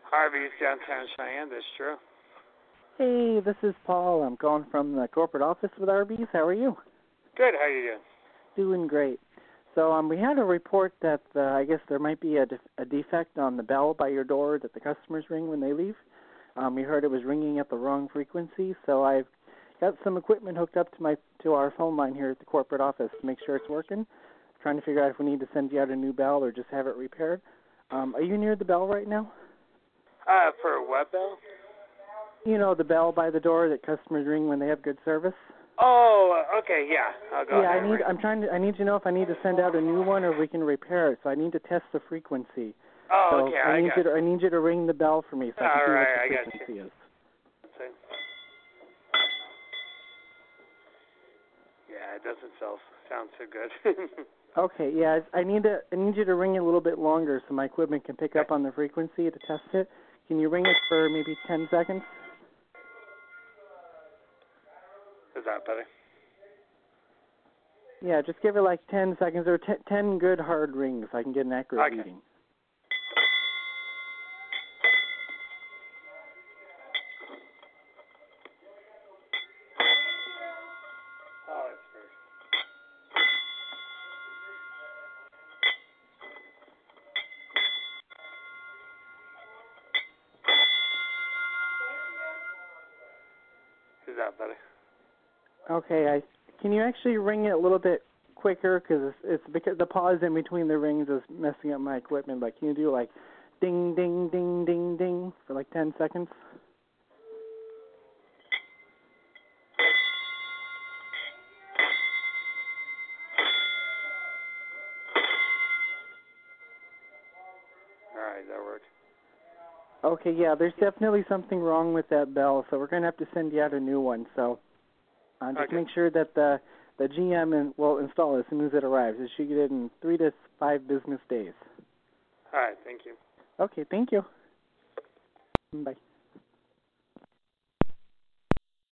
Harvey's downtown Cheyenne, that's true. Hey, this is Paul. I'm calling from the corporate office with Arby's. How are you? Good, how you doing? Doing great. So we had a report that I guess there might be a defect on the bell by your door that the customers ring when they leave. We heard it was ringing at the wrong frequency, so I've got some equipment hooked up to our phone line here at the corporate office to make sure it's working. Trying to figure out if we need to send you out a new bell or just have it repaired. Are you near the bell right now? For what bell? You know, the bell by the door that customers ring when they have good service? Oh, okay, yeah. I'll go ahead. I need to know if I need to send out a new one or if we can repair it. So I need to test the frequency. Oh, so okay, I need you to ring the bell for me so I can see what the frequency is. Yeah, it doesn't sound so good. Okay, yeah, I need you to ring it a little bit longer so my equipment can pick up on the frequency to test it. Can you ring it for maybe 10 seconds? Is that better? Yeah, just give it like 10 seconds or 10 good hard rings so I can get an accurate reading. Oh, it's first. Is that better? Okay, can you actually ring it a little bit quicker because it's because the pause in between the rings is messing up my equipment. Like, can you do like ding, ding, ding, ding, ding for like 10 seconds? All right, that worked. Okay, yeah, there's definitely something wrong with that bell, so we're going to have to send you out a new one. So just make sure that the GM will install it as soon as it arrives. It should get it in 3 to 5 business days. All right, thank you. Okay, thank you. Bye.